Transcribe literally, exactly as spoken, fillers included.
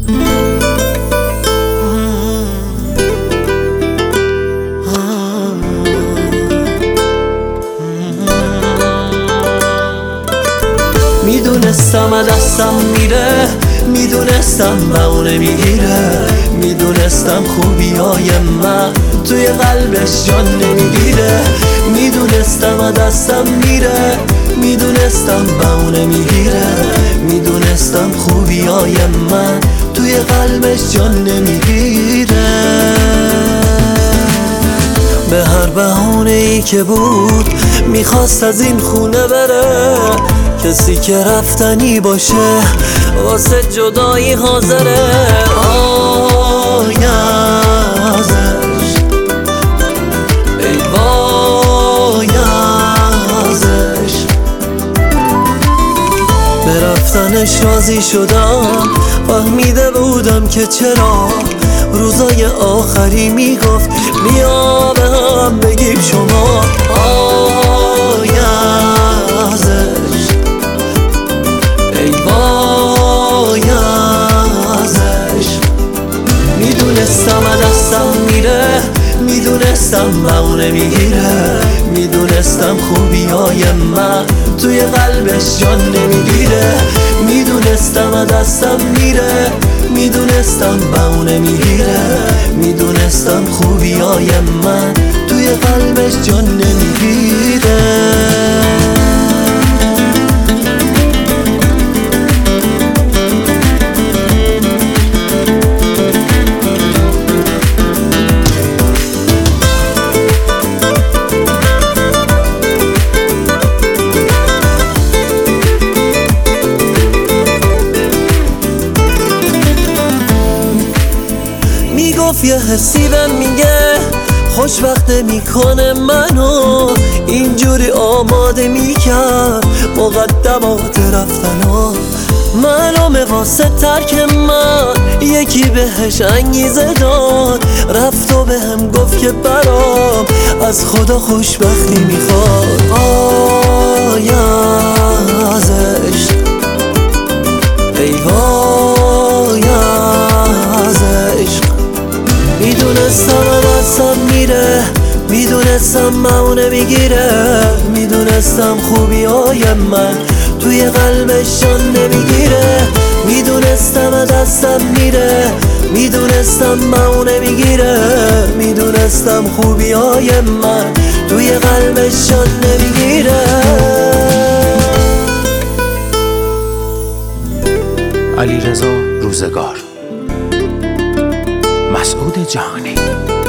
میدونستم از دستم میره، میدونستم بهونه میگیره، میدونستم خوبیای من توی قلبش جان نمیگیره. میدونستم از دستم میره، میدونستم بهونه میگیره، میدونستم خوبیای من توی قلبش جان نمیگیره. به هر بهونه ای که بود میخواست از این خونه بره، کسی که رفتنی باشه واسه جدایی حاضره. آی ازش، ای وای ازش، به رفتنش راضی شدم، فهمیده بودم که چرا روزای آخری میگفت بیا به هم بگیم شما. آی ازش، ای وای ازش، میدونستم از دستم میره، میدونستم بهونه میگیره، میدونستم خوبیای من توی قلبش جان نمیگیره. میدونستم از دستم میره، میدونستم بهونه میگیره، میدونستم خوبیای من توی قلبش جان نمیگیره. میگفت یه حسی بهم میگه خوشبخت میکنه منو، اینجوری آماده میکرد مقدمات رفتنو. معلومه واسه ترک من یکی بهش انگیزه داد، رفت و بهم گفت که برام از خدا خوشبختی میخواد. آی ازش، ای وای ازش، میدونستم از دستم میره، میدونستم بهونه میگیره، میدونستم خوبیای من توی قلبش جان نمیگیره. میدونستم از دستم میره، میدونستم بهونه میگیره، میدونستم خوبیای من توی قلبش جان نمیگیره. علیرضا روزگار، مسعود جهانی.